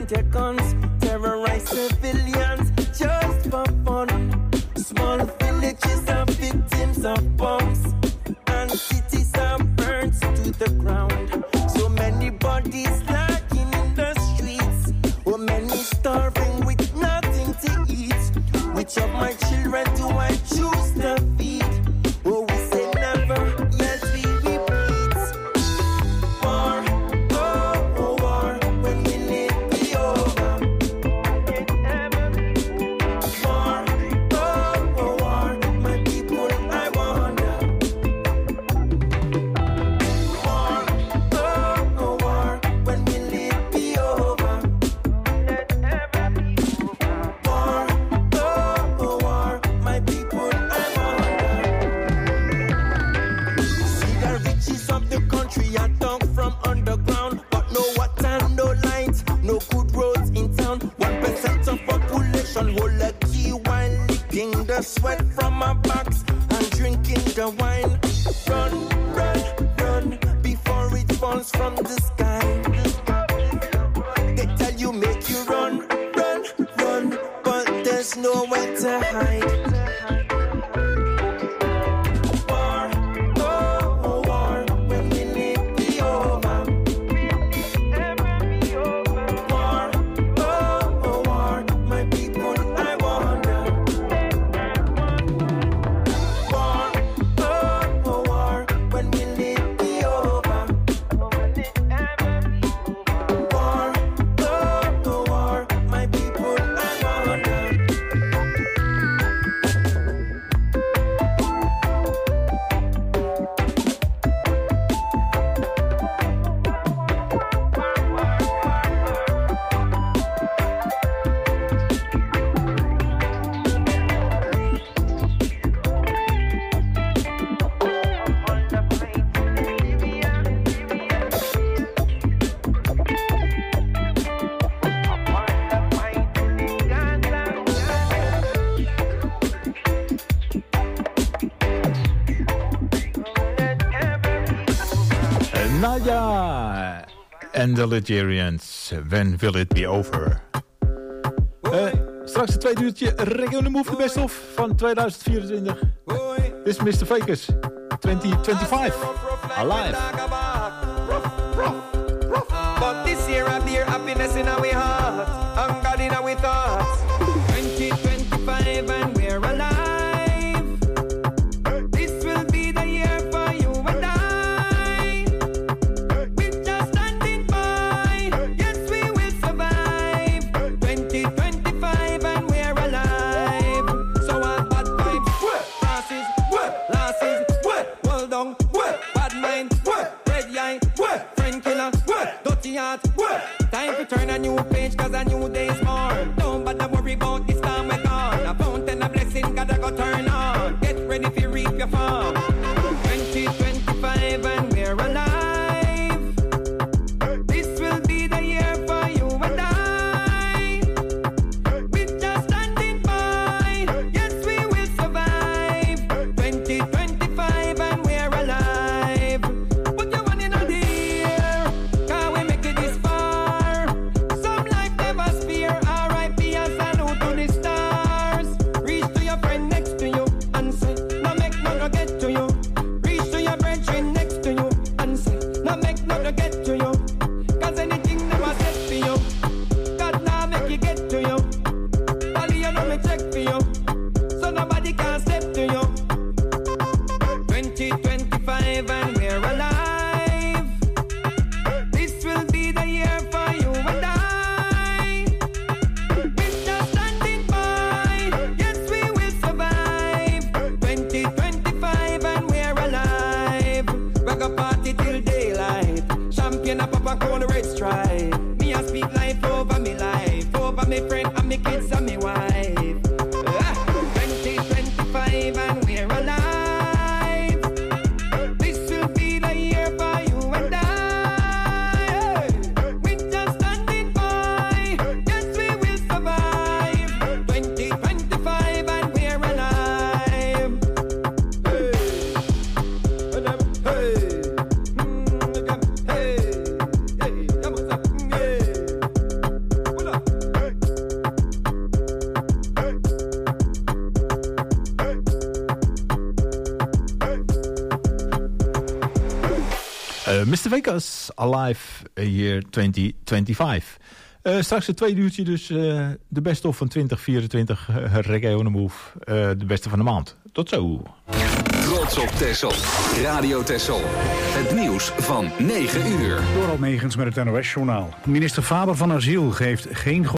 J: and take guns, terrorize civilians just for fun. Small villages are victims of bombs, and cities are burnt to the ground. So many bodies lying in the streets, oh many starving with nothing to eat. Which of my children do I choose to feed? Oh, we say never, yes we repeat. War, oh, oh, war, when will it be over? War, oh, oh, war, my people, I wonder. War, oh, oh, war, when will it be over? War, oh, oh, war, my people, I wonder. See the riches of the country are dug from underground, but no water, no light, no good roads in town. 1% of population hold a key while licking the sweat from our backs and drinking the wine. Run, run, run before it falls from the sky. They tell you make you run, run, run, but there's nowhere to hide. War, oh, oh, war, when will it be over? War, oh, oh, war, my people, I wonder. War, oh, oh, war, when will it be over? War, oh, oh, war, my people, I wonder.
C: Nadia en de Ligerians. When will it be over? Straks het tweede uurtje Reggae on the Move, de best of van 2024. Dit is Mr. Fakers 2025. Alive.
J: But this year I bear happiness in our heart, and God in our thoughts. 2025 and we're alive. This will be the year for you and I. We're just standing by. Yes, we will survive. 2025 and we're alive. So our bad vibes, crosses, losses, hold on, bad mind, red eye, friend killer, dirty heart. Time to turn a new page, cause a new day's born. Don't bother worry about this time we're gone. A fountain of blessing, gotta go turn on. Get ready to reap your farm. 2025 and we're alive. This will be the year for you and I. We're just standing by. Yes, we will survive. 2025 and we're alive. Put your one in a dear, can we make it this far? Some life never spare. R.I.P. as I know to the stars. Reach to your friend next to you and say, no make no get to you. Reach to your brethren next to you and say, no make no get to you. Cause anything never set for you, God now make it get to you. All you know me check for you, so nobody can step to you. 2025 and we're alive. This will be the year for you and I. We're just standing by. Yes, we will survive. 2025 and we're alive. We're gonna party till daylight. Champagne and pop and cone red stripe. Me I speak life over me life, over me friend and me kids and me wife. 2025 and we're alive. This will be the year for you and I. We're just standing by. Yes, we will survive. 2025 and we're alive. Hey, hey, hey, hey, come on, hey.
C: Mr. Vegas, Alive Year 2025. Straks het tweede uurtje dus de best of van 2024 Reggae on the Move. De beste van de maand. Tot zo.
B: Trots op Texel. Radio Texel. Het nieuws van 9 uur.
A: Door Almegens met het NOS-journaal. Minister Faber van Asiel geeft geen